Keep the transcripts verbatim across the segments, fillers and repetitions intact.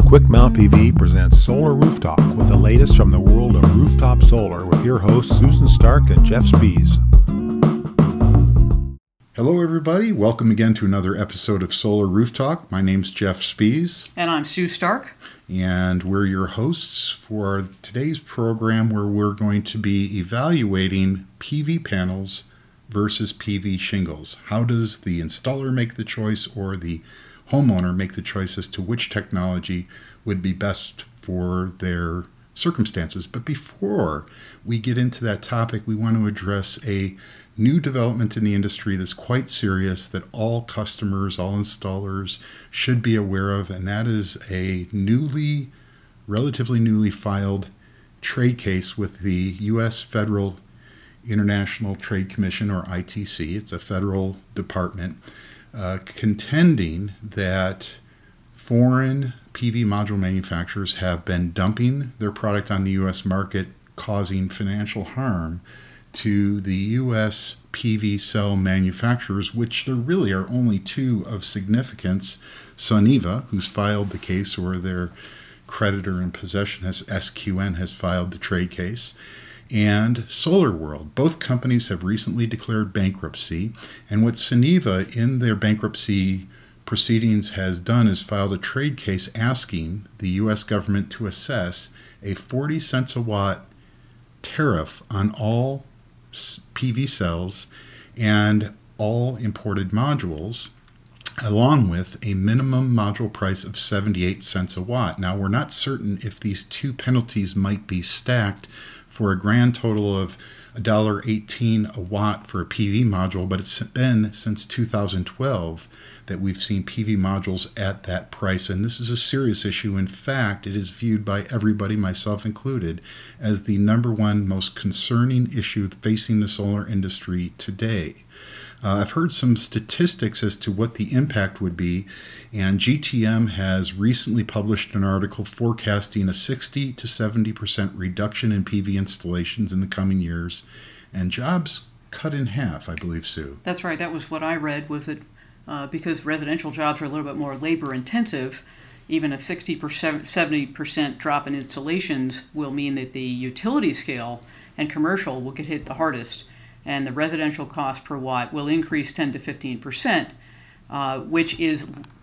Quick Mount P V presents Solar Roof Talk with the latest from the world of rooftop solar with your hosts Susan Stark and Jeff Spies. Hello everybody, welcome again to another episode of Solar Roof Talk. My name's Jeff Spies. And I'm Sue Stark. And we're your hosts for today's program where we're going to be evaluating P V panels versus P V shingles. How does the installer make the choice or the homeowner make the choice as to which technology would be best for their circumstances? But before we get into that topic, we want to address a new development in the industry that's quite serious that all customers, all installers should be aware of, and that is a newly, relatively newly filed trade case with the U S Federal International Trade Commission, or I T C. It's a federal department uh, contending that foreign P V module manufacturers have been dumping their product on the U S market, causing financial harm to the U S P V cell manufacturers, which there really are only two of significance. Suniva, who's filed the case, or their creditor in possession, has S Q N, has filed the trade case, and SolarWorld. Both companies have recently declared bankruptcy, and what Suniva in their bankruptcy proceedings has done is filed a trade case asking the U S government to assess a forty cents a watt tariff on all P V cells and all imported modules, along with a minimum module price of seventy-eight cents a watt. Now, we're not certain if these two penalties might be stacked for a grand total of one dollar and eighteen cents a watt for a P V module, but it's been since two thousand twelve that we've seen P V modules at that price, and this is a serious issue. In fact, it is viewed by everybody, myself included, as the number one most concerning issue facing the solar industry today. Uh, I've heard some statistics as to what the impact would be, and G T M has recently published an article forecasting a sixty to seventy percent reduction in P V installations in the coming years, and jobs cut in half, I believe, Sue. That's right. That was what I read, was that uh, because residential jobs are a little bit more labor intensive, even a sixty percent, seventy percent drop in installations will mean that the utility scale and commercial will get hit the hardest, and the residential cost per watt will increase ten to fifteen percent, uh, which is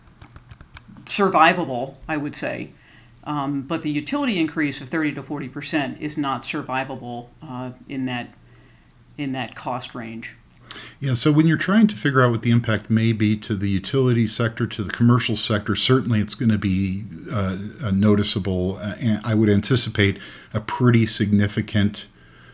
survivable, I would say. Um, but the utility increase of thirty to forty percent is not survivable uh, in that in that cost range. Yeah, so when you're trying to figure out what the impact may be to the utility sector, to the commercial sector, certainly it's going to be uh, noticeable. Uh, and I would anticipate a pretty significant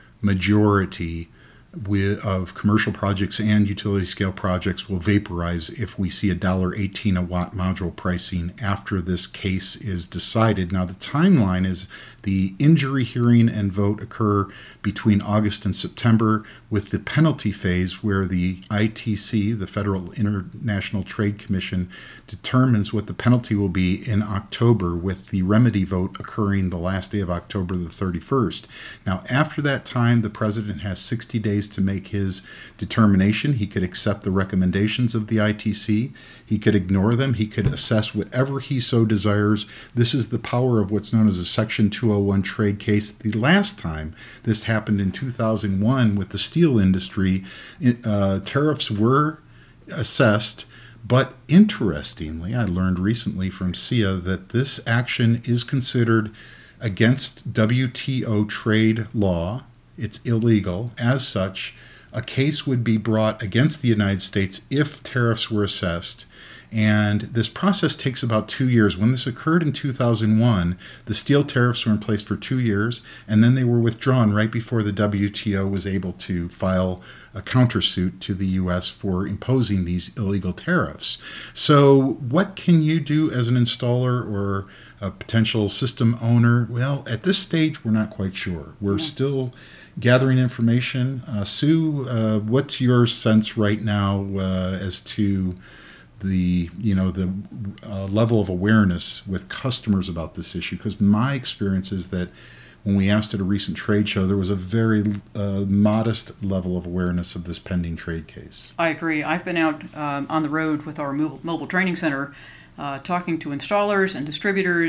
majority with, of commercial projects and utility scale projects will vaporize if we see a one dollar and eighteen cents a watt module pricing after this case is decided. Now, the timeline is the injury hearing and vote occur between August and September, with the penalty phase where the I T C, the Federal International Trade Commission, determines what the penalty will be in October, with the remedy vote occurring the last day of October the thirty-first. Now, after that time, the president has sixty days to make his determination. He could accept the recommendations of the I T C. He could ignore them. He could assess whatever he so desires. This is the power of what's known as a Section two oh one trade case. The last time this happened in two thousand one with the steel industry, uh, tariffs were assessed. But interestingly, I learned recently from S E I A that this action is considered against W T O trade law. It's illegal. As such, a case would be brought against the United States if tariffs were assessed. And this process takes about two years. When this occurred in two thousand one, the steel tariffs were in place for two years, and then they were withdrawn right before the W T O was able to file a countersuit to the U S for imposing these illegal tariffs. So what can you do as an installer or a potential system owner? Well, at this stage, we're not quite sure. We're mm-hmm. still gathering information. Uh, Sue, uh, what's your sense right now uh, as to the you know the uh, level of awareness with customers about this issue? Because my experience is that when we asked at a recent trade show, there was a very uh, modest level of awareness of this pending trade case. I agree. I've been out um, on the road with our mobile, mobile training center uh, talking to installers and distributors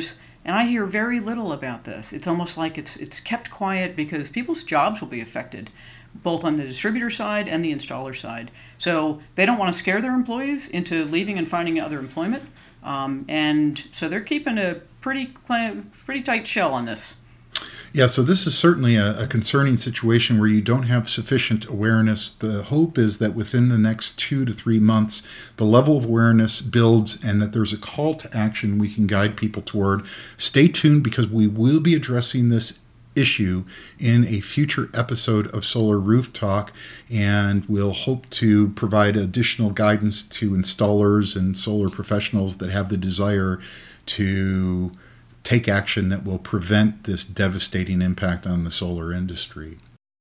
And I hear very little about this. It's almost like it's it's kept quiet because people's jobs will be affected, both on the distributor side and the installer side. So they don't want to scare their employees into leaving and finding other employment. Um, and so they're keeping a pretty pretty tight shell on this. Yeah, so this is certainly a, a concerning situation where you don't have sufficient awareness. The hope is that within the next two to three months, the level of awareness builds and that there's a call to action we can guide people toward. Stay tuned because we will be addressing this issue in a future episode of Solar Roof Talk, and we'll hope to provide additional guidance to installers and solar professionals that have the desire to take action that will prevent this devastating impact on the solar industry.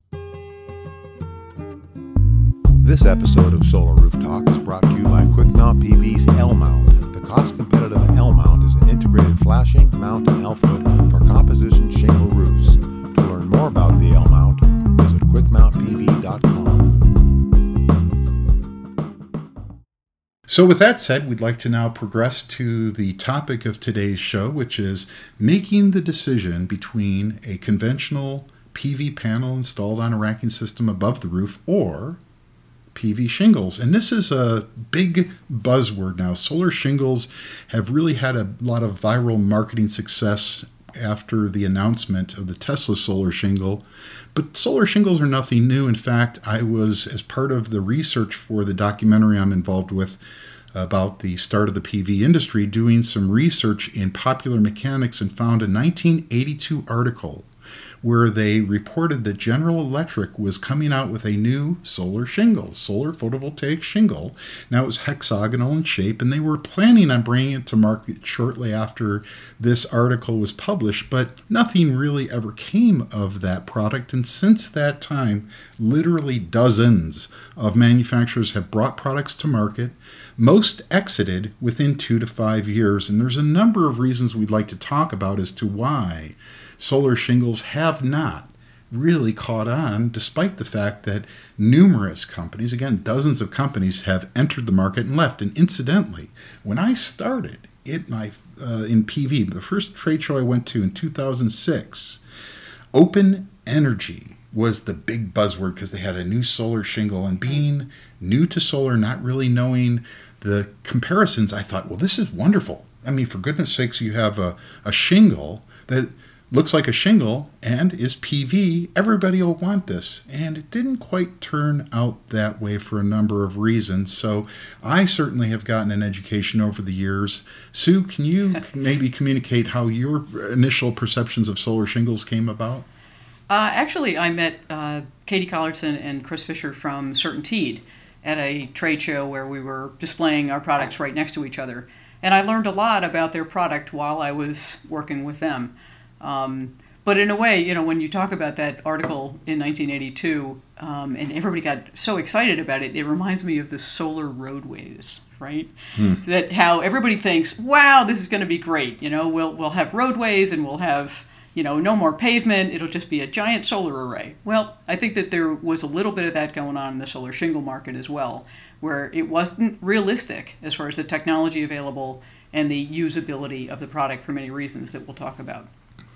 This episode of Solar Roof Talk is brought to you by QuickMount P V's L-Mount. The cost-competitive L-Mount is an integrated flashing, mount, and L-foot for composition shingle roofs. To learn more about the L-Mount, visit quick mount p v dot com. So with that said, we'd like to now progress to the topic of today's show, which is making the decision between a conventional P V panel installed on a racking system above the roof or P V shingles. And this is a big buzzword now. Solar shingles have really had a lot of viral marketing success after the announcement of the Tesla solar shingle. But solar shingles are nothing new. In fact, I was, as part of the research for the documentary I'm involved with about the start of the P V industry, doing some research in Popular Mechanics and found a nineteen eighty-two article where they reported that General Electric was coming out with a new solar shingle, solar photovoltaic shingle. Now it was hexagonal in shape, and they were planning on bringing it to market shortly after this article was published, but nothing really ever came of that product. And since that time, literally dozens of manufacturers have brought products to market. Most exited within two to five years, and there's a number of reasons we'd like to talk about as to why solar shingles have not really caught on, despite the fact that numerous companies, again, dozens of companies, have entered the market and left. And incidentally, when I started it, my, uh, in P V, the first trade show I went to in two thousand six, Open Energy was the big buzzword because they had a new solar shingle. And being new to solar, not really knowing the comparisons, I thought, well, this is wonderful. I mean, for goodness sakes, you have a, a shingle that looks like a shingle and is P V. Everybody will want this. And it didn't quite turn out that way for a number of reasons. So I certainly have gotten an education over the years. Sue, can you maybe communicate how your initial perceptions of solar shingles came about? Uh, actually, I met uh, Katie Collardson and Chris Fisher from CertainTeed at a trade show where we were displaying our products right next to each other. And I learned a lot about their product while I was working with them. Um, but in a way, you know, when you talk about that article in nineteen eighty-two, um, and everybody got so excited about it, it reminds me of the solar roadways, right? Hmm. That how everybody thinks, wow, this is going to be great. You know, we'll we'll have roadways and we'll have, you know, no more pavement. It'll just be a giant solar array. Well, I think that there was a little bit of that going on in the solar shingle market as well, where it wasn't realistic as far as the technology available and the usability of the product for many reasons that we'll talk about.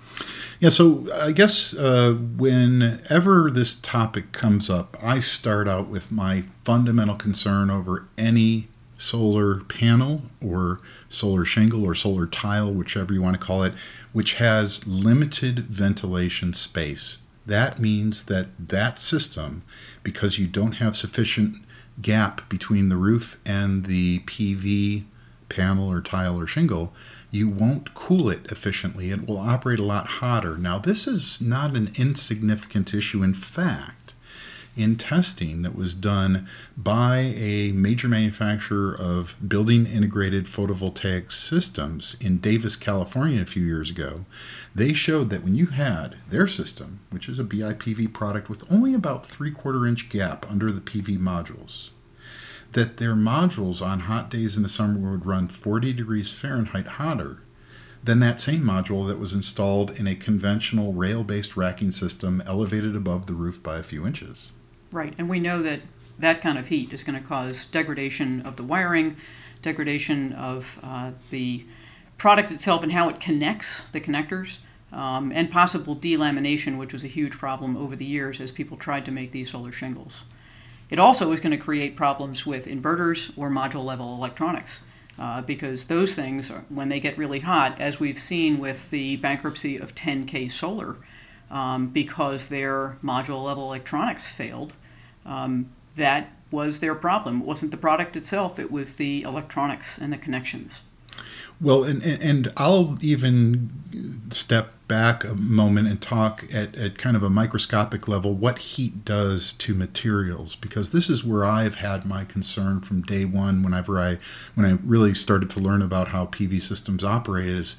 Yeah, so I guess uh, whenever this topic comes up, I start out with my fundamental concern over any solar panel or solar shingle or solar tile, whichever you want to call it, which has limited ventilation space. That means that that system, because you don't have sufficient gap between the roof and the P V panel or tile or shingle, you won't cool it efficiently. It will operate a lot hotter. Now, this is not an insignificant issue. In fact, in testing that was done by a major manufacturer of building integrated photovoltaic systems in Davis, California a few years ago, they showed that when you had their system, which is a B I P V product with only about three-quarter inch gap under the P V modules, that their modules on hot days in the summer would run forty degrees Fahrenheit hotter than that same module that was installed in a conventional rail-based racking system elevated above the roof by a few inches. Right, and we know that that kind of heat is going to cause degradation of the wiring, degradation of uh, the product itself and how it connects, the connectors, um, and possible delamination, which was a huge problem over the years as people tried to make these solar shingles. It also is going to create problems with inverters or module-level electronics, uh, because those things, are, when they get really hot, as we've seen with the bankruptcy of ten K Solar, um, because their module-level electronics failed, um, that was their problem. It wasn't the product itself, it was the electronics and the connections. Well, and, and I'll even step back a moment and talk at, at kind of a microscopic level what heat does to materials, because this is where I've had my concern from day one whenever I when I really started to learn about how P V systems operate is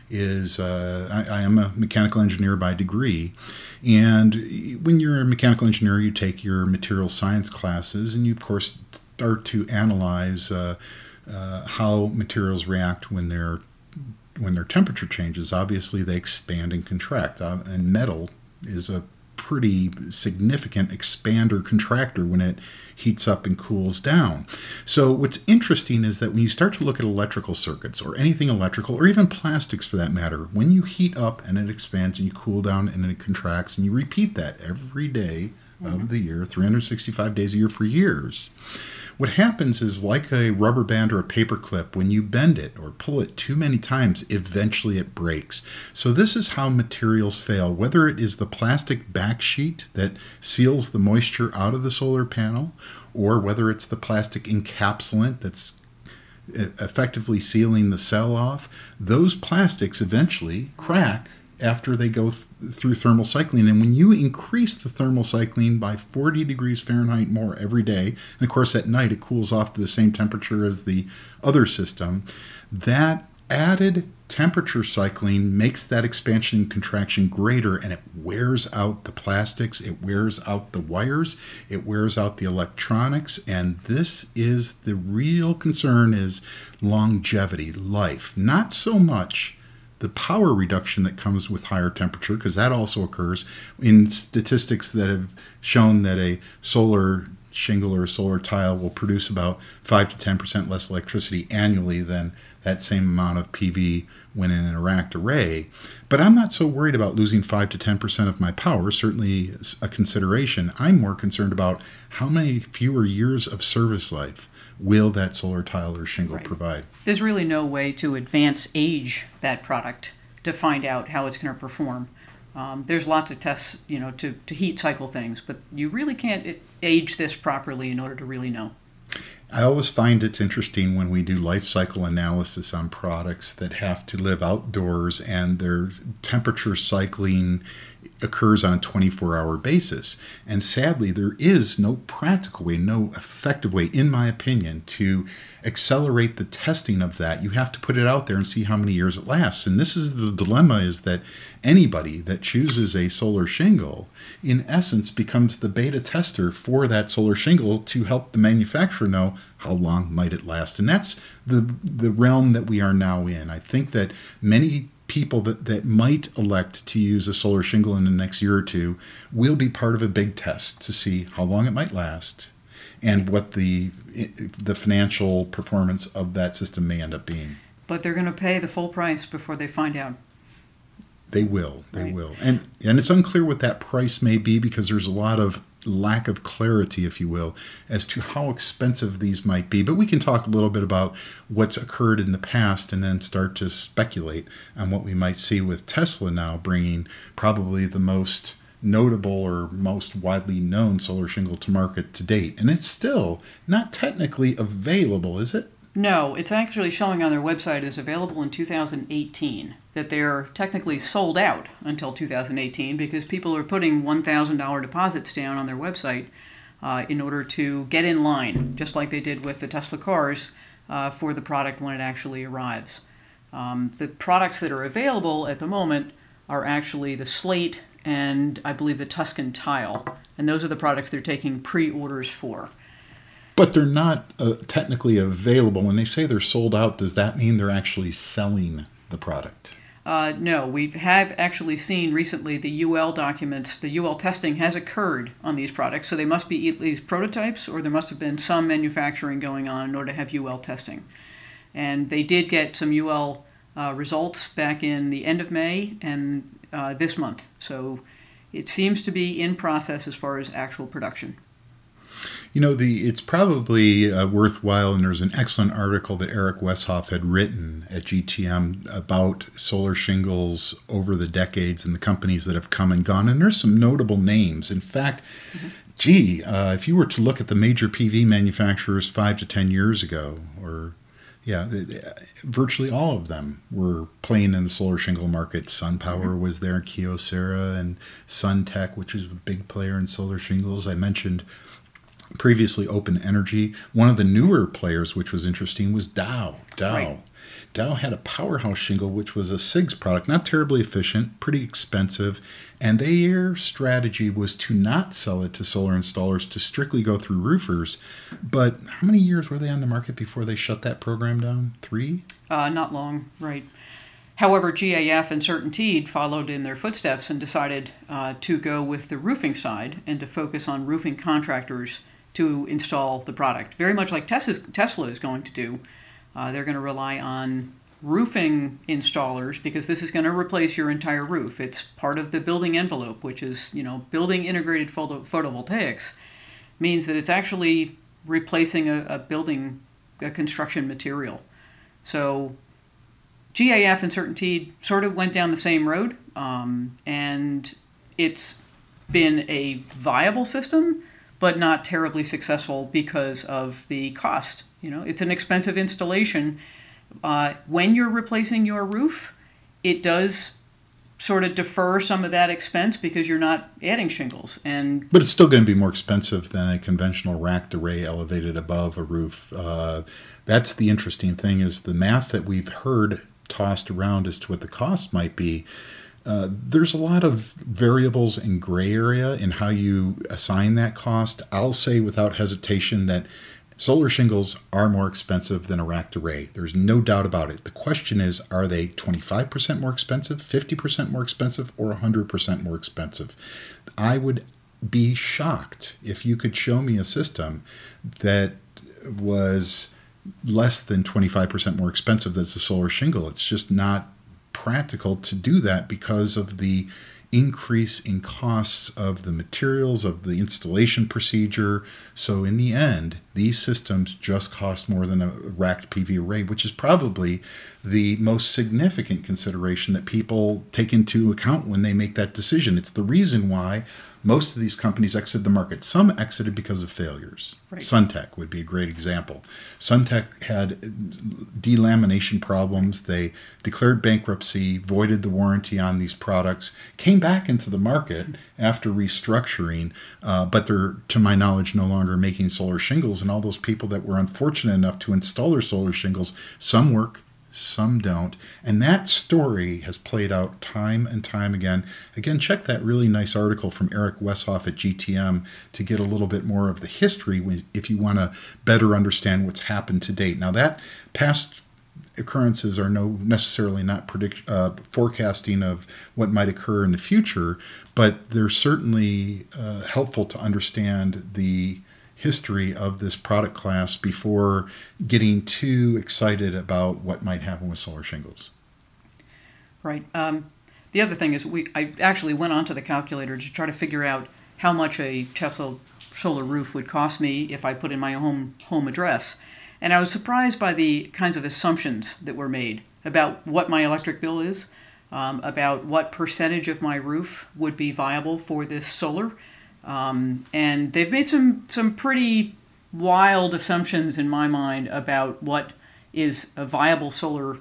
is uh, I, I am a mechanical engineer by degree, and when you're a mechanical engineer you take your material science classes and you of course start to analyze uh, Uh, how materials react when their when their temperature changes. Obviously, they expand and contract, uh, and metal is a pretty significant expander contractor when it heats up and cools down. So what's interesting is that when you start to look at electrical circuits or anything electrical, or even plastics for that matter, when you heat up and it expands and you cool down and it contracts, and you repeat that every day mm-hmm. of the year, three hundred sixty-five days a year for years, what happens is, like a rubber band or a paper clip, when you bend it or pull it too many times, eventually it breaks. So this is how materials fail, whether it is the plastic back sheet that seals the moisture out of the solar panel, or whether it's the plastic encapsulant that's effectively sealing the cell off. Those plastics eventually crack after they go th- through thermal cycling. And when you increase the thermal cycling by forty degrees Fahrenheit more every day, and of course at night it cools off to the same temperature as the other system, that added temperature cycling makes that expansion and contraction greater, and it wears out the plastics, it wears out the wires, it wears out the electronics, and this is the real concern, is longevity, life. Not so much the power reduction that comes with higher temperature, because that also occurs in statistics that have shown that a solar shingle or a solar tile will produce about five to ten percent less electricity annually than that same amount of P V when in an racked array. But I'm not so worried about losing five to ten percent of my power, certainly a consideration. I'm more concerned about how many fewer years of service life will that solar tile or shingle right. provide. There's really no way to advance age that product to find out how it's going to perform. Um, there's lots of tests, you know, to, to heat cycle things, but you really can't age this properly in order to really know. I always find it's interesting when we do life cycle analysis on products that have to live outdoors and their temperature cycling occurs on a twenty-four hour basis. And sadly, there is no practical way, no effective way, in my opinion, to accelerate the testing of that. You have to put it out there and see how many years it lasts. And this is the dilemma, is that anybody that chooses a solar shingle, in essence, becomes the beta tester for that solar shingle to help the manufacturer know how long might it last. And that's the the realm that we are now in. I think that many people that, that might elect to use a solar shingle in the next year or two will be part of a big test to see how long it might last and what the the financial performance of that system may end up being. But they're going to pay the full price before they find out. They will. They right. will. And and it's unclear what that price may be, because there's a lot of lack of clarity, if you will, as to how expensive these might be. But we can talk a little bit about what's occurred in the past and then start to speculate on what we might see with Tesla now bringing probably the most notable or most widely known solar shingle to market to date. And it's still not technically available, is it? No, it's actually showing on their website as available in two thousand eighteen, that they're technically sold out until two thousand eighteen because people are putting one thousand dollars deposits down on their website uh, in order to get in line, just like they did with the Tesla cars, uh, for the product when it actually arrives. Um, the products that are available at the moment are actually the Slate and I believe the Tuscan tile, and those are the products they're taking pre-orders for. But they're not uh, technically available. When they say they're sold out, does that mean they're actually selling the product? Uh, no, we have actually seen recently the U L documents. The U L testing has occurred on these products, so they must be at least prototypes, or there must have been some manufacturing going on in order to have U L testing. And they did get some U L uh, results back in the end of May and uh, this month. So it seems to be in process as far as actual production. You know, the it's probably uh, worthwhile, and there's an excellent article that Eric Westhoff had written at G T M about solar shingles over the decades and the companies that have come and gone. And there's some notable names. In fact, mm-hmm. gee, uh, if you were to look at the major P V manufacturers five to ten years ago, or yeah, virtually all of them were playing in the solar shingle market. SunPower mm-hmm. was there, Kyocera, and SunTech, which is a big player in solar shingles. I mentioned previously Open Energy. One of the newer players, which was interesting, was Dow. Dow. Right. Dow had a powerhouse shingle, which was a S I Gs product, not terribly efficient, pretty expensive, and their strategy was to not sell it to solar installers, to strictly go through roofers. But how many years were they on the market before they shut that program down? Three? Uh, not long, right. However, G A F and CertainTeed followed in their footsteps and decided uh, to go with the roofing side and to focus on roofing contractors to install the product. Very much like Tesla is going to do. Uh, they're going to rely on roofing installers because this is going to replace your entire roof. It's part of the building envelope, which is, you know, building integrated photo- photovoltaics means that it's actually replacing a, a building, a construction material. So G A F and CertainTeed sort of went down the same road, um, and it's been a viable system, but not terribly successful because of the cost. You know, it's an expensive installation. Uh, when you're replacing your roof, it does sort of defer some of that expense because you're not adding shingles. And but it's still going to be more expensive than a conventional racked array elevated above a roof. Uh, that's the interesting thing, is the math that we've heard tossed around as to what the cost might be. Uh, there's a lot of variables in gray area in how you assign that cost. I'll say without hesitation that solar shingles are more expensive than a racked array. There's no doubt about it. The question is, are they twenty-five percent more expensive, fifty percent more expensive, or one hundred percent more expensive? I would be shocked if you could show me a system that was less than twenty-five percent more expensive that's a solar shingle. It's just not practical to do that because of the increase in costs of the materials, of the installation procedure. So in the end, these systems just cost more than a racked P V array, which is probably the most significant consideration that people take into account when they make that decision. It's the reason why most of these companies exited the market. Some exited because of failures. Right. SunTech would be a great example. SunTech had delamination problems. They declared bankruptcy, voided the warranty on these products, came back into the market after restructuring, uh, but they're, to my knowledge, no longer making solar shingles. And all those people that were unfortunate enough to install their solar shingles, some work, some don't. And that story has played out time and time again. Again, check that really nice article from Eric Westhoff at G T M to get a little bit more of the history if you want to better understand what's happened to date. Now, that past occurrences are no necessarily not predict, uh, forecasting of what might occur in the future, but they're certainly uh, helpful to understand the history of this product class before getting too excited about what might happen with solar shingles. Right. Um, the other thing is we I actually went onto the calculator to try to figure out how much a Tesla solar roof would cost me if I put in my home home address. And I was surprised by the kinds of assumptions that were made about what my electric bill is, um, about what percentage of my roof would be viable for this solar. Um, and they've made some, some pretty wild assumptions in my mind about what is a viable solar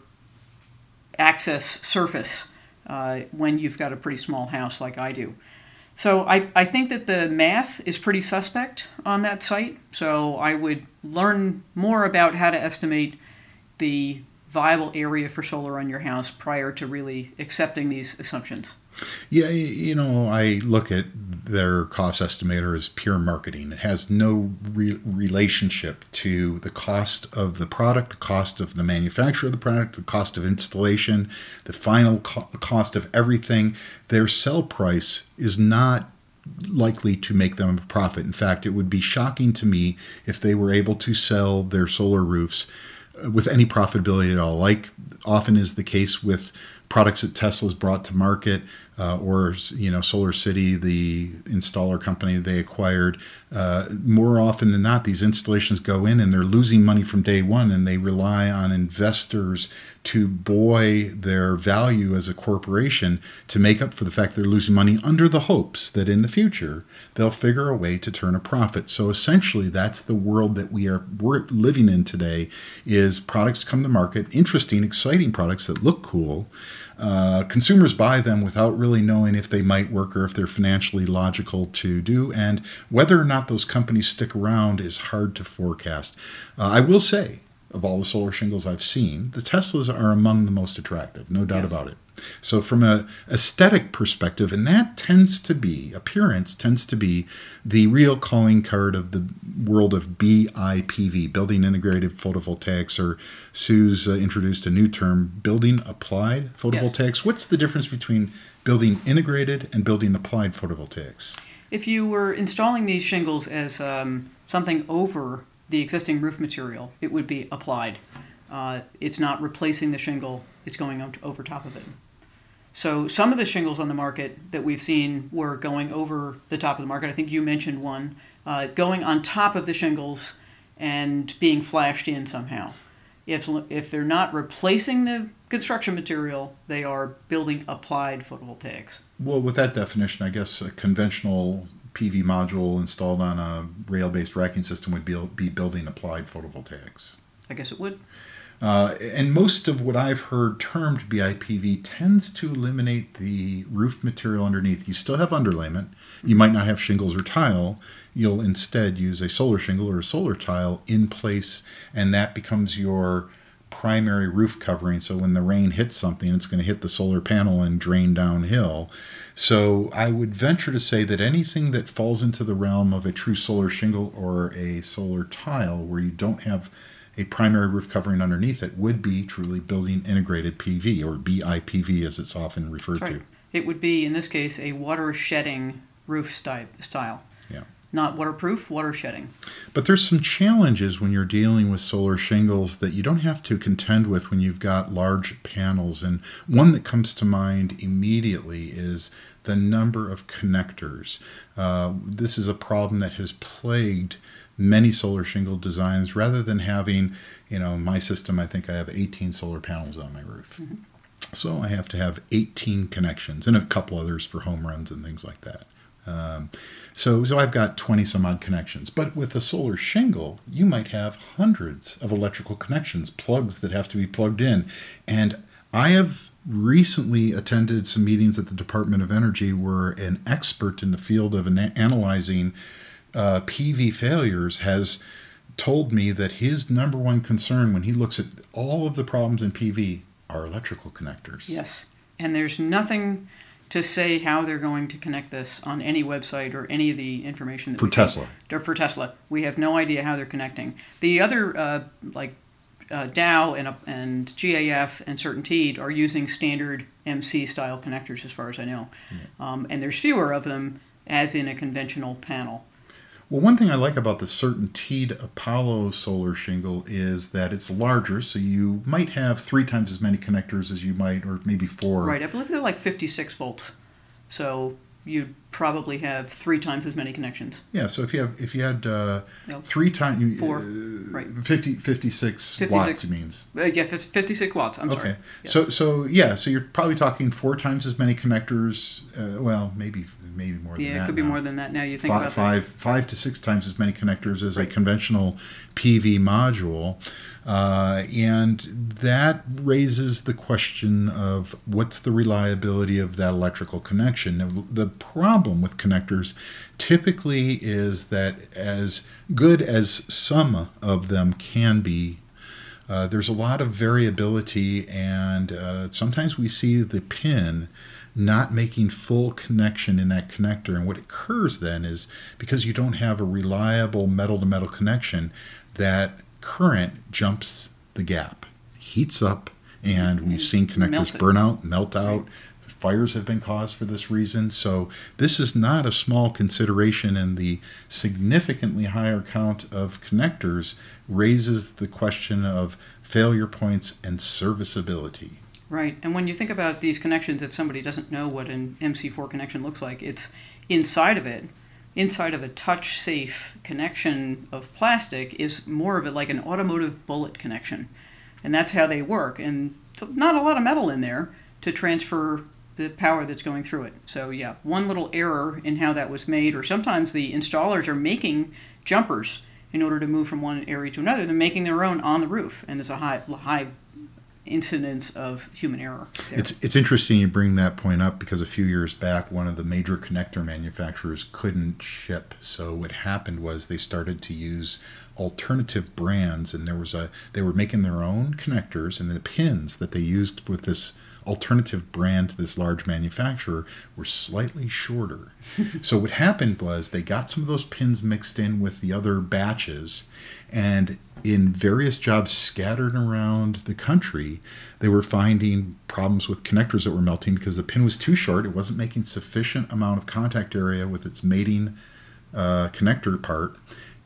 access surface uh, when you've got a pretty small house like I do. So I, I think that the math is pretty suspect on that site. So I would learn more about how to estimate the viable area for solar on your house prior to really accepting these assumptions. Yeah, you know, I look at their cost estimator as pure marketing. It has no re- relationship to the cost of the product, the cost of the manufacture of the product, the cost of installation, the final co- cost of everything. Their sell price is not likely to make them a profit. In fact, it would be shocking to me if they were able to sell their solar roofs with any profitability at all, like often is the case with products that Tesla's brought to market, uh, or you know, Solar City, the installer company they acquired. Uh, more often than not, these installations go in and they're losing money from day one, and they rely on investors to buoy their value as a corporation to make up for the fact they're losing money, under the hopes that in the future they'll figure a way to turn a profit. So essentially, that's the world that we are we're living in today. Is products come to market, interesting, exciting products that look cool. Uh, consumers buy them without really knowing if they might work or if they're financially logical to do, and whether or not those companies stick around is hard to forecast. Uh, I will say, of all the solar shingles I've seen, the Teslas are among the most attractive, no doubt Yes. about it. So from a aesthetic perspective, and that tends to be, appearance tends to be the real calling card of the world of B I P V, Building Integrated Photovoltaics, or Sue's uh, introduced a new term, Building Applied Photovoltaics. What's the difference between building integrated and building applied photovoltaics? If you were installing these shingles as um, something over the existing roof material, it would be applied. Uh, it's not replacing the shingle, it's going on over top of it. So some of the shingles on the market that we've seen were going over the top of the market. I think you mentioned one, uh, going on top of the shingles and being flashed in somehow. If, if they're not replacing the construction material, they are building applied photovoltaics. Well, with that definition, I guess a conventional P V module installed on a rail-based racking system would be, be building applied photovoltaics. I guess it would. Uh, and most of what I've heard termed B I P V tends to eliminate the roof material underneath. You still have underlayment. You might not have shingles or tile. You'll instead use a solar shingle or a solar tile in place, and that becomes your primary roof covering. So when the rain hits something, it's going to hit the solar panel and drain downhill. So I would venture to say that anything that falls into the realm of a true solar shingle or a solar tile, where you don't have a primary roof covering underneath it, would be truly building integrated P V, or B I P V as it's often referred Right. to. It would be, in this case, a water shedding roof sty- style. Yeah. Not waterproof, water shedding. But there's some challenges when you're dealing with solar shingles that you don't have to contend with when you've got large panels. And one that comes to mind immediately is the number of connectors. Uh, this is a problem that has plagued many solar shingle designs. Rather than having, you know, my system, I think I have eighteen solar panels on my roof. Mm-hmm. So I have to have eighteen connections and a couple others for home runs and things like that. Um, so, so I've got twenty some odd connections. But with a solar shingle, you might have hundreds of electrical connections, plugs that have to be plugged in. And I have recently attended some meetings at the Department of Energy where an expert in the field of an- analyzing uh, P V failures has told me that his number one concern when he looks at all of the problems in P V are electrical connectors. Yes. And there's nothing to say how they're going to connect this on any website or any of the information that For we Tesla. Or for Tesla. We have no idea how they're connecting. The other, uh, like uh, Dow and, uh, and G A F and CertainTeed are using standard M C style connectors as far as I know. Yeah. Um, and there's fewer of them as in a conventional panel. Well, one thing I like about the CertainTeed Apollo solar shingle is that it's larger, so you might have three times as many connectors as you might, or maybe four. Right, I believe they're like fifty-six volt, so you'd probably have three times as many connections. Yeah, so if you have if you had uh, Nope. three times Four, uh, right. fifty, fifty-six, fifty-six watts, it means. Uh, yeah, fif- fifty-six watts. I'm Okay, sorry. Yeah. so so yeah, so you're probably talking four times as many connectors. Uh, well, maybe maybe more than yeah, that. it could be now. more than that now. You think Five, about five, five to six times as many connectors as Right. a conventional P V module. Uh, and that raises the question of what's the reliability of that electrical connection. Now, the problem with connectors typically is that as good as some of them can be, uh, there's a lot of variability, and uh, sometimes we see the pin not making full connection in that connector. And what occurs then is, because you don't have a reliable metal-to-metal connection, that current jumps the gap, heats up, and we've seen Melt connectors it. burn out, melt out. Fires have been caused for this reason. So this is not a small consideration, and the significantly higher count of connectors raises the question of failure points, and serviceability. Right. And when you think about these connections, if somebody doesn't know what an M C four connection looks like, it's inside of it, inside of a touch-safe connection of plastic is more of it like an automotive bullet connection. And that's how they work. And it's not a lot of metal in there to transfer the power that's going through it. So yeah, one little error in how that was made, or sometimes the installers are making jumpers in order to move from one area to another. They're making their own on the roof, and there's a high high incidence of human error there. It's it's interesting you bring that point up, because a few years back, one of the major connector manufacturers couldn't ship. So what happened was they started to use alternative brands, and there was a they were making their own connectors, and the pins that they used with this alternative brand to this large manufacturer were slightly shorter. So what happened was they got some of those pins mixed in with the other batches, and in various jobs scattered around the country, they were finding problems with connectors that were melting because the pin was too short. It wasn't making sufficient amount of contact area with its mating uh, connector part,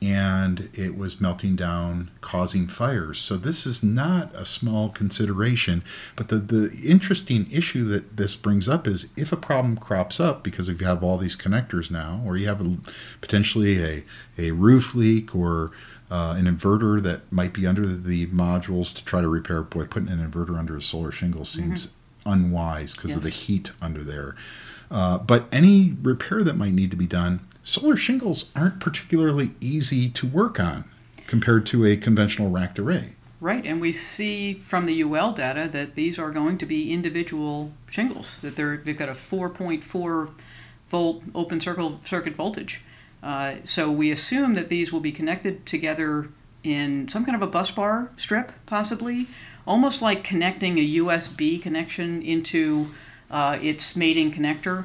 and it was melting down, causing fires. So this is not a small consideration. But the, the interesting issue that this brings up is if a problem crops up, because if you have all these connectors now, or you have a, potentially a, a roof leak, or uh, an inverter that might be under the modules to try to repair. Boy, putting an inverter under a solar shingle seems mm-hmm. unwise because yes. of the heat under there. Uh, but any repair that might need to be done, solar shingles aren't particularly easy to work on compared to a conventional racked array. Right, and we see from the U L data that these are going to be individual shingles, that they're, they've got a four point four volt open circle circuit voltage. Uh, so we assume that these will be connected together in some kind of a bus bar strip, possibly, almost like connecting a U S B connection into uh, its mating connector.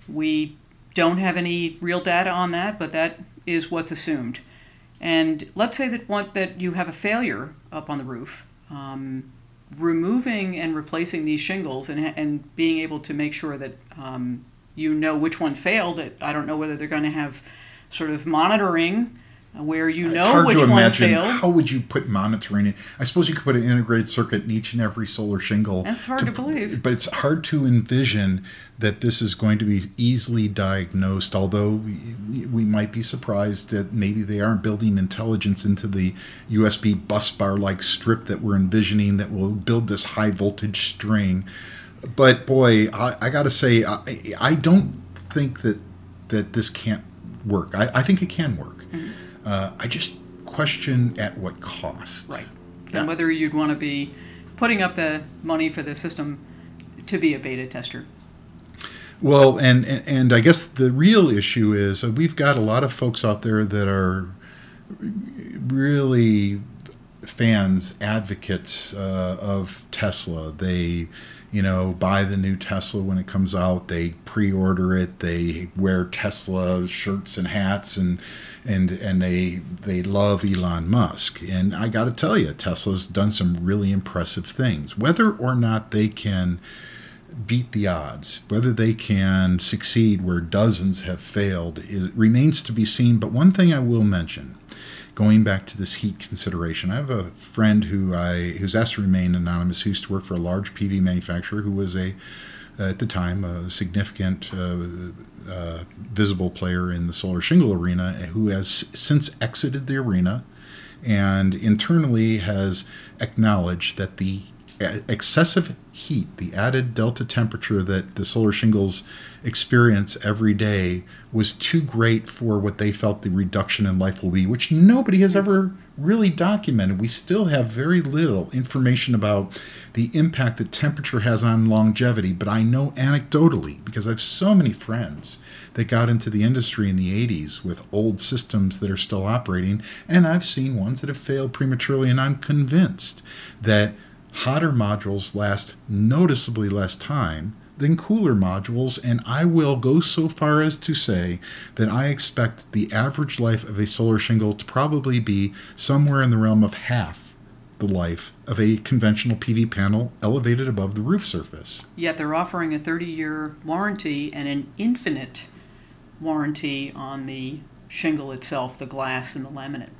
We don't have any real data on that, but that is what's assumed. And let's say that one, that you have a failure up on the roof. Um, removing and replacing these shingles and, and being able to make sure that um, you know which one failed. I don't know whether they're going to have sort of monitoring where you it's know hard which to one imagine. failed. How would you put monitoring in? I suppose you could put an integrated circuit in each and every solar shingle. That's hard to, to believe. But it's hard to envision that this is going to be easily diagnosed, although we, we might be surprised that maybe they aren't building intelligence into the U S B bus bar-like strip that we're envisioning that will build this high voltage string. But boy, I, I got to say, I, I don't think that, that this can't work. I, I think it can work. Mm-hmm. Uh, I just question at what cost. Right. Yeah. And whether you'd want to be putting up the money for the system to be a beta tester. Well, and, and, and I guess the real issue is uh, we've got a lot of folks out there that are really fans, advocates uh, of Tesla. They, you know, buy the new Tesla when it comes out. They pre-order it. They wear Tesla shirts and hats, and and and they they love Elon Musk. And I got to tell you, Tesla's done some really impressive things. Whether or not they can beat the odds, whether they can succeed where dozens have failed, is, remains to be seen. But one thing I will mention, going back to this heat consideration, I have a friend who I who's asked to remain anonymous, who used to work for a large P V manufacturer, who was a uh, at the time a significant uh, uh, visible player in the solar shingle arena, who has since exited the arena and internally has acknowledged that the excessive heat, the added delta temperature that the solar shingles experience every day, was too great for what they felt the reduction in life will be, which nobody has ever really documented. We still have very little information about the impact that temperature has on longevity, but I know anecdotally, because I have so many friends that got into the industry in the eighties with old systems that are still operating, and I've seen ones that have failed prematurely, and I'm convinced that hotter modules last noticeably less time than cooler modules, and I will go so far as to say that I expect the average life of a solar shingle to probably be somewhere in the realm of half the life of a conventional P V panel elevated above the roof surface. Yet they're offering a thirty-year warranty and an infinite warranty on the shingle itself, the glass and the laminate.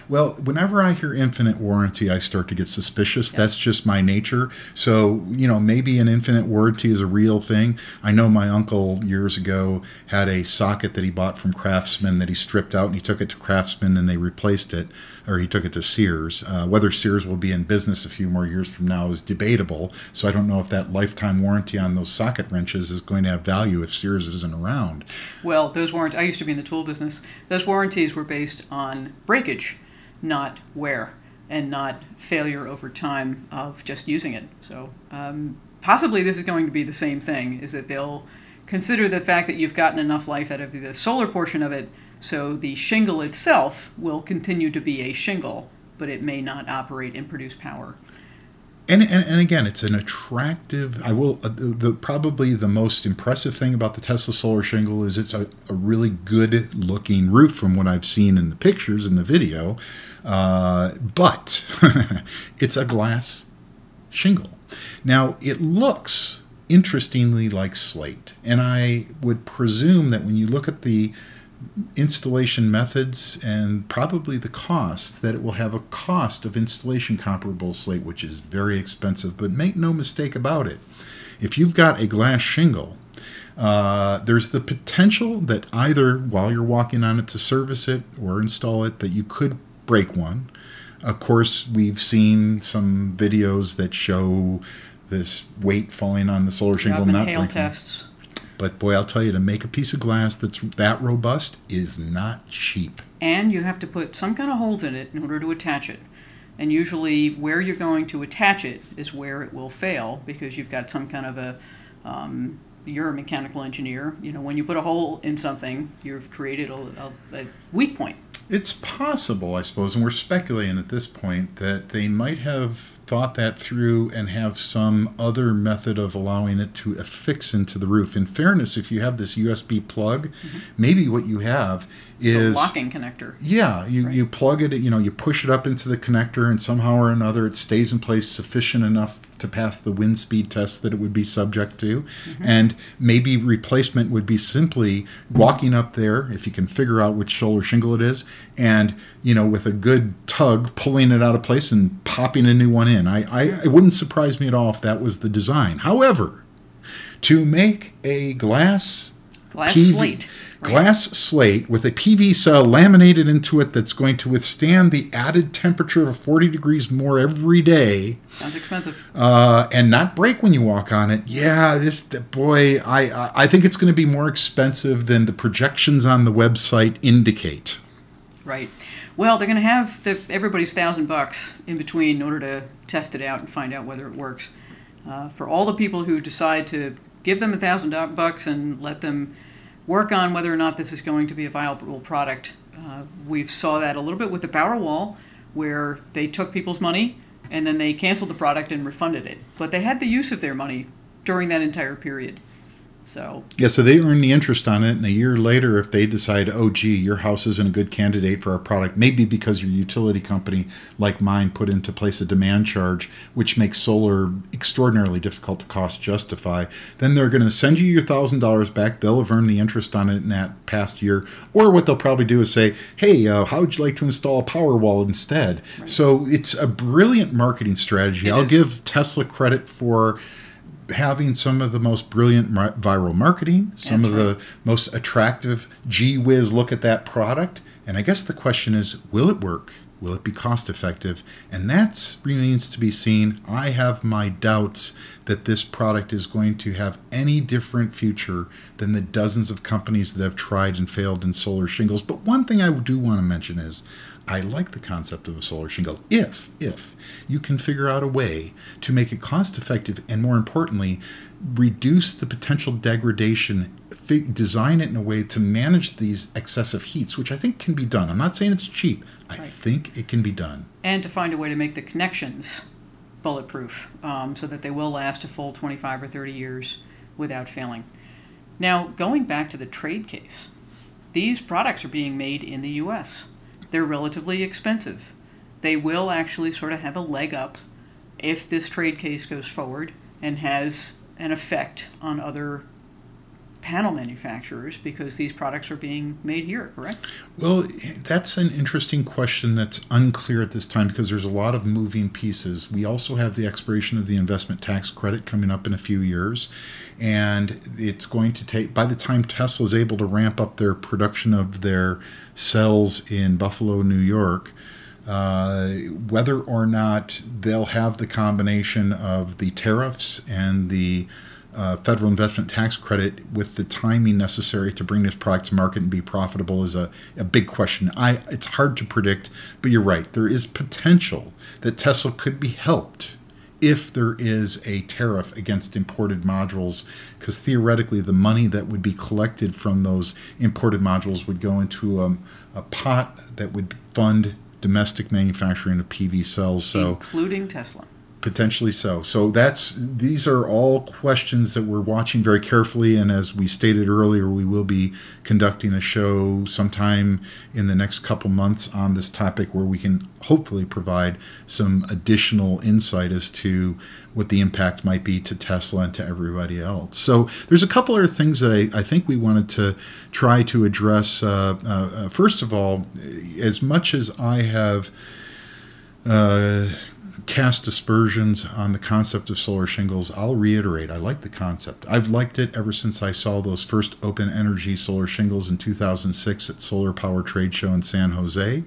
Well, whenever I hear infinite warranty, I start to get suspicious. Yes. That's just my nature. So, you know, maybe an infinite warranty is a real thing. I know my uncle years ago had a socket that he bought from Craftsman that he stripped out, and he took it to Craftsman and they replaced it, or he took it to Sears. Uh, whether Sears will be in business a few more years from now is debatable. So I don't know if that lifetime warranty on those socket wrenches is going to have value if Sears isn't around. Well, those warranties, I used to be in the tool business, those warranties were based on breakage, not wear, and not failure over time of just using it. So um, possibly this is going to be the same thing, is that they'll consider the fact that you've gotten enough life out of the solar portion of it, so the shingle itself will continue to be a shingle, but it may not operate and produce power. And, and and again, it's an attractive. I will uh, the, the probably the most impressive thing about the Tesla Solar Shingle is it's a, a really good looking roof from what I've seen in the pictures and the video, uh, but it's a glass shingle. Now it looks interestingly like slate, and I would presume that when you look at the installation methods and probably the costs, that it will have a cost of installation comparable to slate, which is very expensive. But make no mistake about it, if you've got a glass shingle, uh, there's the potential that either while you're walking on it to service it or install it, that you could break one. Of course, we've seen some videos that show this weight falling on the solar shingle, not hail breaking. tests. But boy, I'll tell you, to make a piece of glass that's that robust is not cheap. And you have to put some kind of holes in it in order to attach it. And usually where you're going to attach it is where it will fail, because you've got some kind of a, um, you're a mechanical engineer. You know, when you put a hole in something, you've created a, a, a weak point. It's possible, I suppose, and we're speculating at this point, that they might have thought that through and have some other method of allowing it to affix into the roof. In fairness, if you have this U S B plug, mm-hmm. maybe what you have is it's a locking connector. Yeah, you, right. you plug it, you know, you push it up into the connector, and somehow or another it stays in place sufficient enough to pass the wind speed test that it would be subject to. Mm-hmm. And maybe replacement would be simply walking up there, if you can figure out which solar shingle it is, and, you know, with a good tug, pulling it out of place and popping a new one in. I, I it wouldn't surprise me at all if that was the design. However, to make a glass glass P V, slate right. glass slate with a P V cell laminated into it that's going to withstand the added temperature of forty degrees more every day, sounds expensive, uh, and not break when you walk on it. Yeah, this boy, I I think it's going to be more expensive than the projections on the website indicate. Right. Well, they're going to have the, everybody's thousand bucks in between in order to test it out and find out whether it works. Uh, for all the people who decide to give them a thousand bucks and let them work on whether or not this is going to be a viable product, uh, we saw that a little bit with the Powerwall, where they took people's money and then they canceled the product and refunded it. But they had the use of their money during that entire period. So yeah, so they earn the interest on it, and a year later, if they decide, oh, gee, your house isn't a good candidate for our product, maybe because your utility company, like mine, put into place a demand charge, which makes solar extraordinarily difficult to cost justify, then they're going to send you your one thousand dollars back. They'll have earned the interest on it in that past year. Or what they'll probably do is say, hey, uh, how would you like to install a Powerwall instead? Right. So it's a brilliant marketing strategy. It I'll is. give Tesla credit for having some of the most brilliant viral marketing, some That's of right. the most attractive gee whiz look at that product. And I guess the question is, will it work? Will it be cost effective? And that remains to be seen. I have my doubts that this product is going to have any different future than the dozens of companies that have tried and failed in solar shingles. But one thing I do want to mention is, I like the concept of a solar shingle if, if you can figure out a way to make it cost effective and, more importantly, reduce the potential degradation, design it in a way to manage these excessive heats, which I think can be done. I'm not saying it's cheap. I right. think it can be done. And to find a way to make the connections bulletproof, um, so that they will last a full twenty-five or thirty years without failing. Now, going back to the trade case, these products are being made in the U S They're relatively expensive. They will actually sort of have a leg up if this trade case goes forward and has an effect on other panel manufacturers because these products are being made here, correct? Well, that's an interesting question that's unclear at this time because there's a lot of moving pieces. We also have the expiration of the investment tax credit coming up in a few years, and it's going to take, by the time Tesla is able to ramp up their production of their cells in Buffalo, New York, uh, whether or not they'll have the combination of the tariffs and the Uh, federal investment tax credit with the timing necessary to bring this product to market and be profitable is a, a big question. I it's hard to predict, but you're right. There is potential that Tesla could be helped if there is a tariff against imported modules, because theoretically the money that would be collected from those imported modules would go into a, a pot that would fund domestic manufacturing of P V cells. So, including Tesla. Potentially so. So that's these are all questions that we're watching very carefully, and as we stated earlier, we will be conducting a show sometime in the next couple months on this topic where we can hopefully provide some additional insight as to what the impact might be to Tesla and to everybody else. So there's a couple other things that I, I think we wanted to try to address. Uh, uh, first of all, as much as I have uh, cast aspersions on the concept of solar shingles, I'll reiterate, I like the concept. I've liked it ever since I saw those first open energy solar shingles in two thousand six at Solar Power Trade Show in San Jose.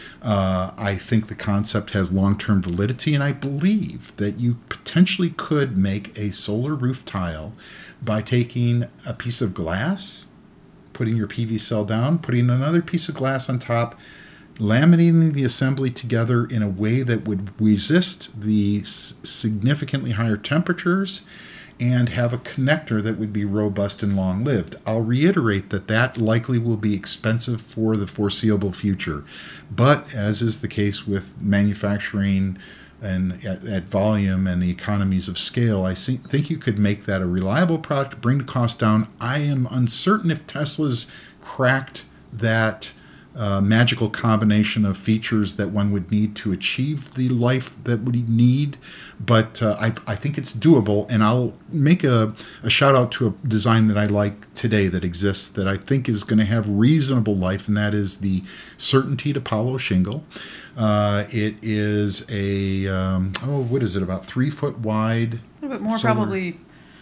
Uh, I think the concept has long-term validity, and I believe that you potentially could make a solar roof tile by taking a piece of glass, putting your P V cell down, putting another piece of glass on top, laminating the assembly together in a way that would resist the significantly higher temperatures and have a connector that would be robust and long-lived. I'll reiterate that that likely will be expensive for the foreseeable future. But as is the case with manufacturing and at, at volume and the economies of scale, I see, think you could make that a reliable product, bring the cost down. I am uncertain if Tesla's cracked that Uh, magical combination of features that one would need to achieve the life that we need, but uh, I, I think it's doable, and I'll make a, a shout out to a design that I like today that exists that I think is going to have reasonable life, and that is the CertainTeed Apollo shingle. Uh, it is a, um, oh, what is it, about three foot wide? A little bit more, solar. Probably,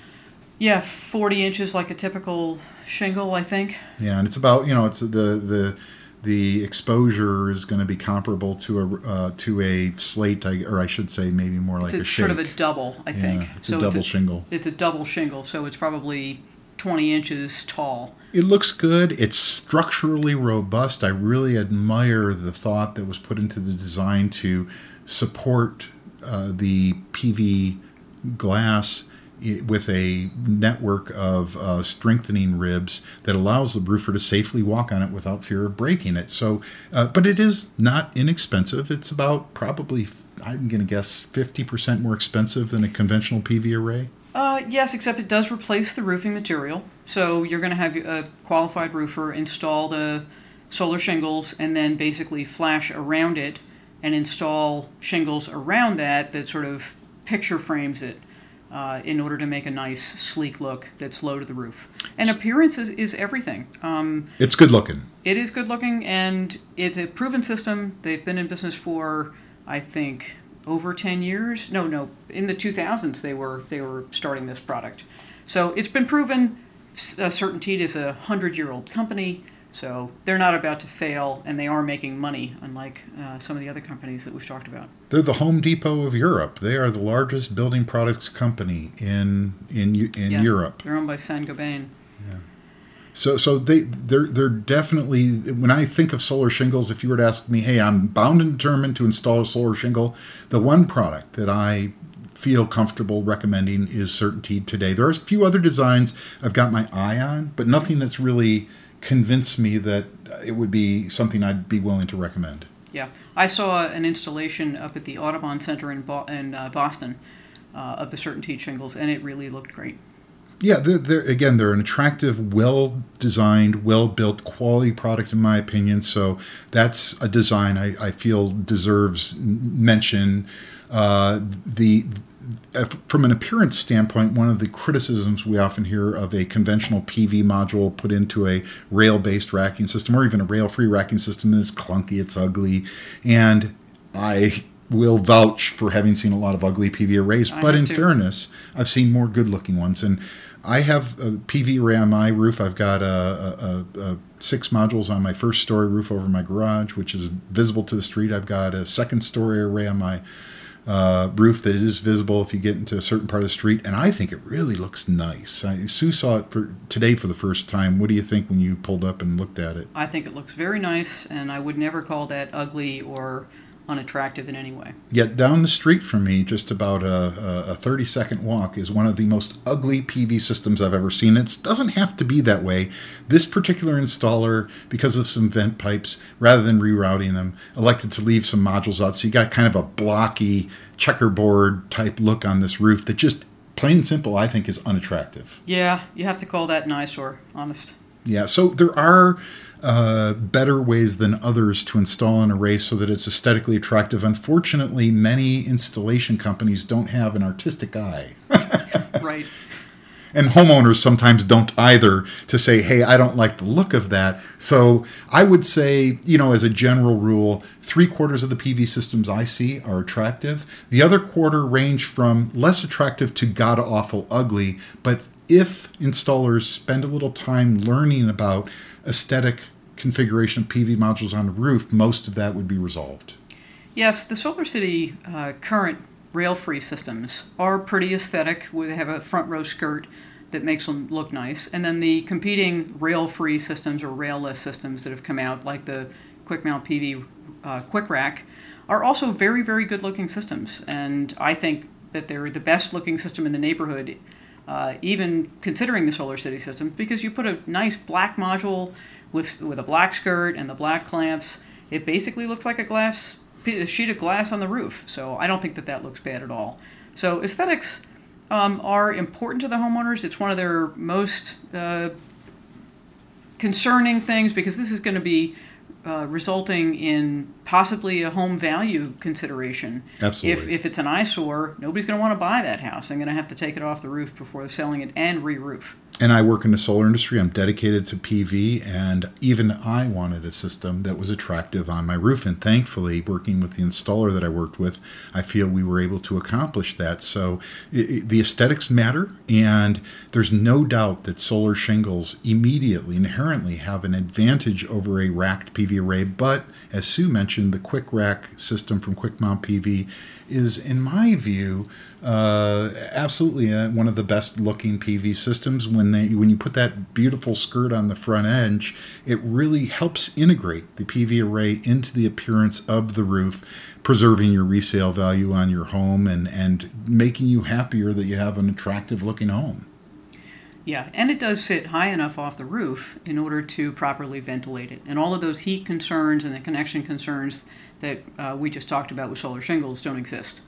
yeah, forty inches like a typical shingle, I think. Yeah, and it's about, you know, it's the, the, the exposure is going to be comparable to a uh, to a slate, or I should say maybe more like it's a, a shake. Sort of a double, I yeah, think. It's so a double it's a, shingle. It's a double shingle, so it's probably twenty inches tall. It looks good. It's structurally robust. I really admire the thought that was put into the design to support uh, the P V glass with a network of uh, strengthening ribs that allows the roofer to safely walk on it without fear of breaking it. So, uh, but it is not inexpensive. It's about probably, I'm going to guess, fifty percent more expensive than a conventional P V array. Uh, yes, except it does replace the roofing material. So you're going to have a qualified roofer install the solar shingles and then basically flash around it and install shingles around that that sort of picture frames it. Uh, in order to make a nice, sleek look that's low to the roof. And appearance is, is everything. Um, it's good looking. It is good looking, and it's a proven system. They've been in business for, I think, over ten years. No, no, in the two thousands they were they were starting this product. So it's been proven. Uh, CertainTeed is a hundred-year-old company, so they're not about to fail, and they are making money, unlike uh, some of the other companies that we've talked about. They're the Home Depot of Europe. They are the largest building products company in in in yes, Europe. They're owned by Saint-Gobain. Yeah. So so they they're they're definitely, when I think of solar shingles, if you were to ask me, hey, I'm bound and determined to install a solar shingle, the one product that I feel comfortable recommending is CertainTeed today. There are a few other designs I've got my eye on, but nothing that's really convinced me that it would be something I'd be willing to recommend. Yeah, I saw an installation up at the Audubon Center in, Bo- in uh, Boston uh, of the CertainTeed shingles, and it really looked great. Yeah, they're, they're, again, they're an attractive, well-designed, well-built, quality product, in my opinion. So that's a design I, I feel deserves mention. Uh, the from an appearance standpoint, one of the criticisms we often hear of a conventional P V module put into a rail-based racking system or even a rail-free racking system is clunky, it's ugly, and I will vouch for having seen a lot of ugly P V arrays, I but in too. fairness, I've seen more good-looking ones. And I have a P V array on my roof. I've got a, a, a six modules on my first story roof over my garage, which is visible to the street. I've got a second story array on my uh, roof that is visible if you get into a certain part of the street, and I think it really looks nice. I, Sue saw it for, today for the first time. What do you think when you pulled up and looked at it? I think it looks very nice, and I would never call that ugly or unattractive in any way. Yet down the street from me, just about a, a thirty-second walk, is one of the most ugly P V systems I've ever seen. It doesn't have to be that way. This particular installer, because of some vent pipes, rather than rerouting them, elected to leave some modules out. So you got kind of a blocky checkerboard type look on this roof that just, plain and simple, I think is unattractive. Yeah, you have to call that an eyesore, honest. Yeah, so there are uh, better ways than others to install an array so that it's aesthetically attractive. Unfortunately, many installation companies don't have an artistic eye. Right. And homeowners sometimes don't either, to say, hey, I don't like the look of that. So I would say, you know, as a general rule, three quarters of the P V systems I see are attractive. The other quarter range from less attractive to god-awful ugly, but if installers spend a little time learning about aesthetic configuration of P V modules on the roof, most of that would be resolved. Yes, the SolarCity uh, current rail-free systems are pretty aesthetic. They have a front row skirt that makes them look nice. And then the competing rail-free systems or rail-less systems that have come out, like the Quick Mount P V uh, Quick Rack, are also very, very good-looking systems. And I think that they're the best-looking system in the neighborhood, Uh, even considering the SolarCity system, because you put a nice black module with with a black skirt and the black clamps. It basically looks like a glass a sheet of glass on the roof. So I don't think that that looks bad at all. So aesthetics um, are important to the homeowners. It's one of their most uh, concerning things, because this is going to be Uh, resulting in possibly a home value consideration. Absolutely. If, if it's an eyesore, nobody's going to want to buy that house. They're going to have to take it off the roof before selling it and re-roof. And I work in the solar industry. I'm dedicated to P V, and even I wanted a system that was attractive on my roof. And thankfully, working with the installer that I worked with, I feel we were able to accomplish that. So it, it, the aesthetics matter, and there's no doubt that solar shingles immediately, inherently have an advantage over a racked P V array. But as Sue mentioned, the Quick Rack system from Quick Mount P V is, in my view, uh, absolutely uh, one of the best looking P V systems. When they, when you put that beautiful skirt on the front edge, it really helps integrate the P V array into the appearance of the roof, preserving your resale value on your home and, and making you happier that you have an attractive looking home. Yeah, and it does sit high enough off the roof in order to properly ventilate it. And all of those heat concerns and the connection concerns that uh, we just talked about with solar shingles don't exist.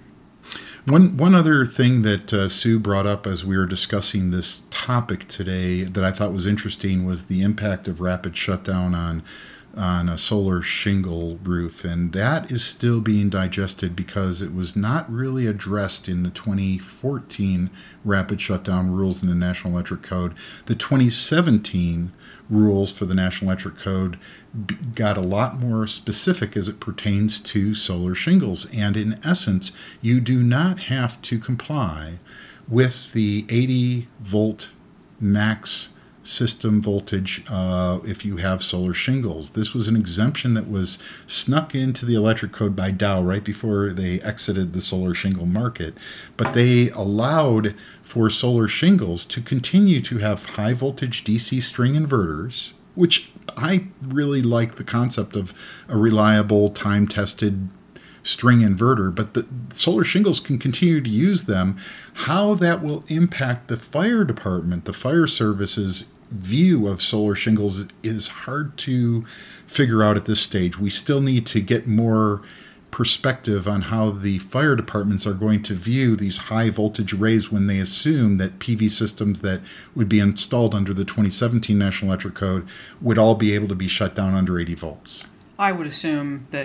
One one other thing that uh, Sue brought up as we were discussing this topic today that I thought was interesting was the impact of rapid shutdown on on a solar shingle roof, and that is still being digested because it was not really addressed in the twenty fourteen rapid shutdown rules in the National Electric Code. The twenty seventeen rules for the National Electric Code b- got a lot more specific as it pertains to solar shingles, and in essence, you do not have to comply with the eighty volt max system voltage uh, if you have solar shingles. This was an exemption that was snuck into the electric code by Dow right before they exited the solar shingle market, but they allowed for solar shingles to continue to have high voltage D C string inverters, which I really like the concept of a reliable, time-tested string inverter, but the solar shingles can continue to use them. How that will impact the fire department, the fire service's view of solar shingles, is hard to figure out at this stage. We still need to get more perspective on how the fire departments are going to view these high voltage arrays when they assume that P V systems that would be installed under the twenty seventeen National Electric Code would all be able to be shut down under eighty volts. I would assume that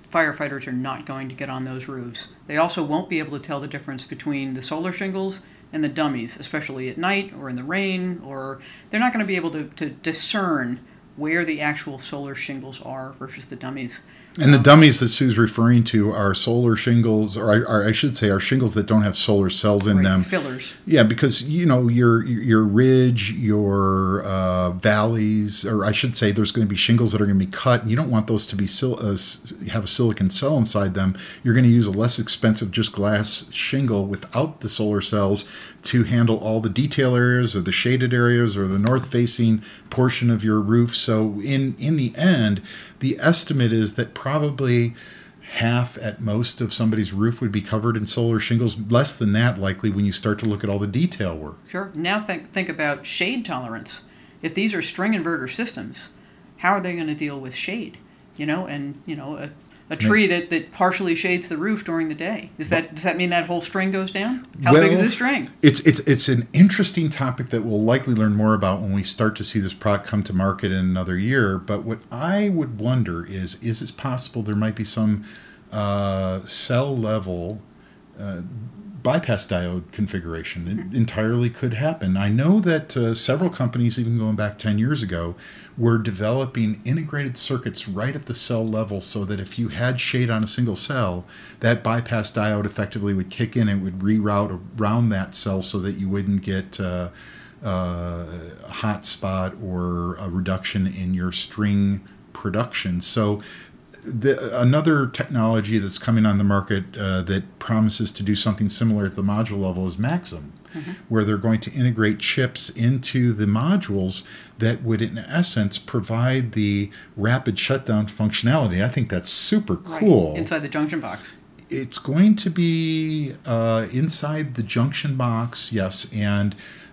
firefighters are not going to get on those roofs. They also won't be able to tell the difference between the solar shingles and the dummies, especially at night or in the rain, or they're not going to be able to, to discern where the actual solar shingles are versus the dummies. And the dummies that Sue's referring to are solar shingles, or, or I should say, are shingles that don't have solar cells in right, them. Fillers. Yeah, because you know your your ridge, your uh, valleys, or I should say, there's going to be shingles that are going to be cut, and you don't want those to be sil- uh, have a silicon cell inside them. You're going to use a less expensive just glass shingle without the solar cells to handle all the detail areas or the shaded areas or the north-facing portion of your roof. So in in the end, the estimate is that probably half at most of somebody's roof would be covered in solar shingles. Less than that likely when you start to look at all the detail work. Sure. Now think think about shade tolerance. If these are string inverter systems, how are they going to deal with shade? You know, and you know, a, a tree that, that partially shades the roof during the day. Is that does that mean that whole string goes down? How well, big is this string? It's it's it's an interesting topic that we'll likely learn more about when we start to see this product come to market in another year. But what I would wonder is, is it possible there might be some uh, cell level uh, bypass diode configuration? It mm-hmm. entirely could happen. I know that uh, several companies, even going back ten years ago, were developing integrated circuits right at the cell level so that if you had shade on a single cell, that bypass diode effectively would kick in and would reroute around that cell so that you wouldn't get uh, uh, a hot spot or a reduction in your string production. So The, another technology that's coming on the market uh, that promises to do something similar at the module level is Maxim, mm-hmm. where they're going to integrate chips into the modules that would, in essence, provide the rapid shutdown functionality. I think that's super cool. Right. Inside the junction box. It's going to be uh, inside the junction box, yes, and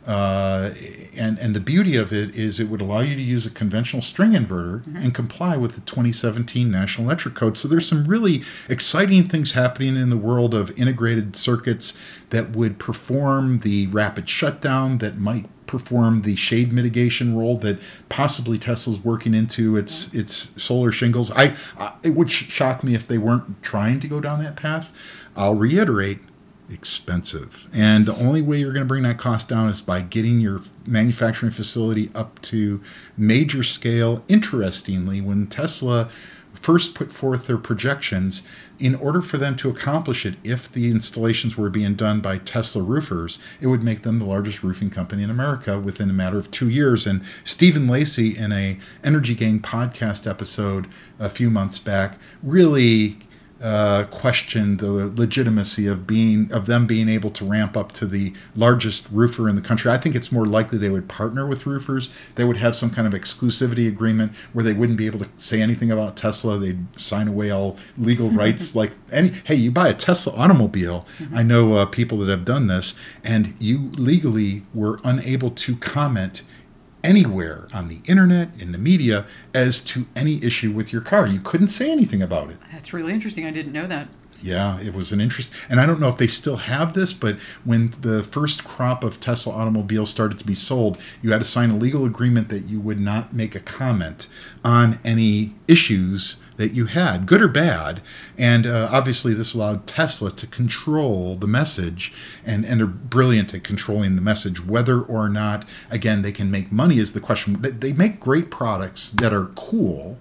uh, and and the beauty of it is it would allow you to use a conventional string inverter mm-hmm. and comply with the twenty seventeen National Electric Code. So there's some really exciting things happening in the world of integrated circuits that would perform the rapid shutdown, that might perform the shade mitigation role that possibly Tesla's working into its mm-hmm. its solar shingles. I, I it would sh- shock me if they weren't trying to go down that path. I'll reiterate, expensive. And the only way you're going to bring that cost down is by getting your manufacturing facility up to major scale. Interestingly, when Tesla first put forth their projections, in order for them to accomplish it, if the installations were being done by Tesla roofers, it would make them the largest roofing company in America within a matter of two years. And Stephen Lacey, in a Energy Gang podcast episode a few months back, really uh, questioned the legitimacy of being of them being able to ramp up to the largest roofer in the country. I think it's more likely they would partner with roofers. They would have some kind of exclusivity agreement where they wouldn't be able to say anything about Tesla. They'd sign away all legal rights. Like any, hey, you buy a Tesla automobile. Mm-hmm. I know uh, people that have done this, and you legally were unable to comment anywhere on the internet, in the media, as to any issue with your car. You couldn't say anything about it. That's really interesting. I didn't know that. Yeah, it was an interest. And I don't know if they still have this, but when the first crop of Tesla automobiles started to be sold, you had to sign a legal agreement that you would not make a comment on any issues that you had, good or bad. And uh, obviously this allowed Tesla to control the message, and, and they're brilliant at controlling the message. Whether or not, again, they can make money is the question. They make great products that are cool.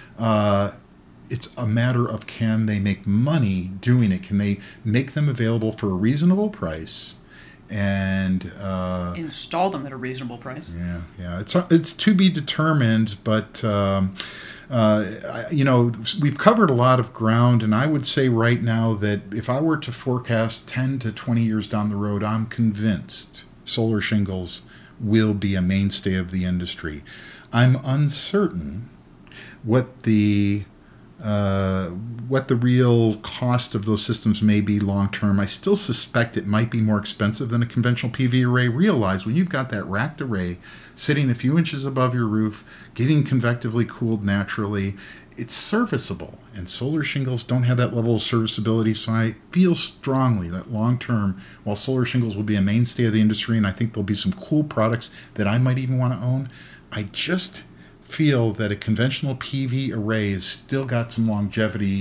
Uh, it's a matter of, can they make money doing it? Can they make them available for a reasonable price? And uh, install them at a reasonable price. Yeah, yeah. It's it's to be determined, but um, uh, you know, we've covered a lot of ground, and I would say right now that if I were to forecast ten to twenty years down the road, I'm convinced solar shingles will be a mainstay of the industry. I'm uncertain what the Uh, what the real cost of those systems may be long term. I still suspect it might be more expensive than a conventional P V array. Realize when you've got that racked array sitting a few inches above your roof, getting convectively cooled naturally, it's serviceable. And solar shingles don't have that level of serviceability. So I feel strongly that long term, while solar shingles will be a mainstay of the industry, and I think there'll be some cool products that I might even want to own, I just feel that a conventional P V array has still got some longevity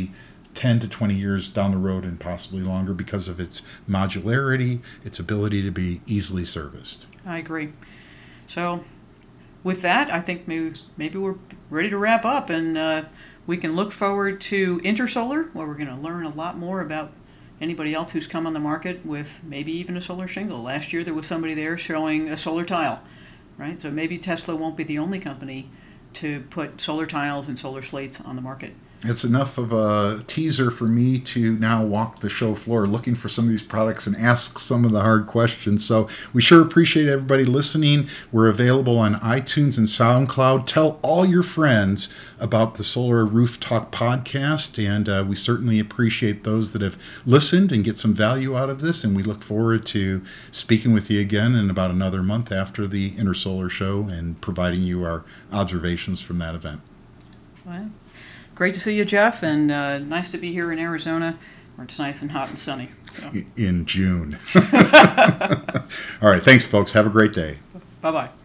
ten to twenty years down the road and possibly longer because of its modularity, its ability to be easily serviced. I agree. So with that, I think maybe, maybe we're ready to wrap up, and uh, we can look forward to Intersolar, where we're going to learn a lot more about anybody else who's come on the market with maybe even a solar shingle. Last year there was somebody there showing a solar tile, right? So maybe Tesla won't be the only company to put solar tiles and solar slates on the market. It's enough of a teaser for me to now walk the show floor looking for some of these products and ask some of the hard questions. So we sure appreciate everybody listening. We're available on iTunes and SoundCloud. Tell all your friends about the Solar Roof Talk podcast, and uh, we certainly appreciate those that have listened and get some value out of this, and we look forward to speaking with you again in about another month after the Intersolar show and providing you our observations from that event. Well, great to see you, Jeff, and uh, nice to be here in Arizona, where it's nice and hot and sunny. So. In June. All right, thanks, folks. Have a great day. Bye-bye.